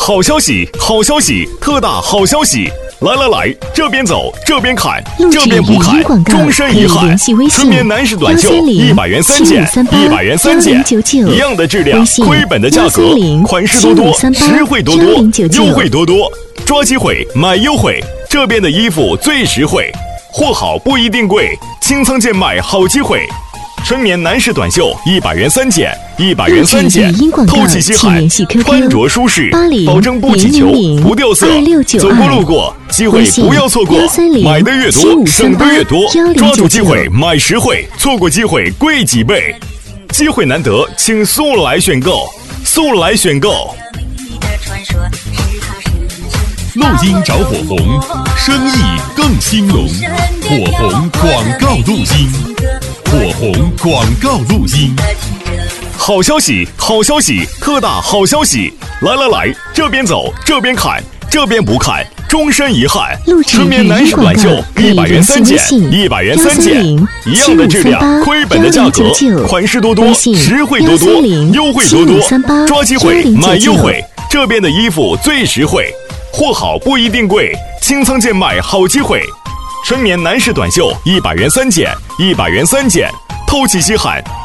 好消息，好消息，特大好消息！来来来，这边走，这边看，这边不看，终身遗憾。春棉男士短袖100元3件，100元3件，一样的质量，亏本的价格，款式多多，实惠多多，优惠多多，抓机会买优惠，这边的衣服最实惠，货好不一定贵，清仓贱卖好机会。春棉男士短袖100元3件，100元3件，透气吸汗，穿着舒适，保证不起球、不掉色。走过路过，机会不要错过，买的越多，省的越多，抓住机会买实惠，错过机会贵几倍。机会难得，请速来选购，速来选购。 录音找火红，生意更兴隆，火红广告录音。火红广告录音， 好消息，好消息，特大好消息！来来来，这边走，这边看，这边不看，终身遗憾。春棉男士短袖100元3件，100元3件，一样的质量，亏本的价格，款式多多，实惠多多，优惠多多，抓机会买优惠，这边的衣服最实惠，货好不一定贵，清仓贱卖好机会。春棉男士短袖100元3件，100元3件，透气吸汗，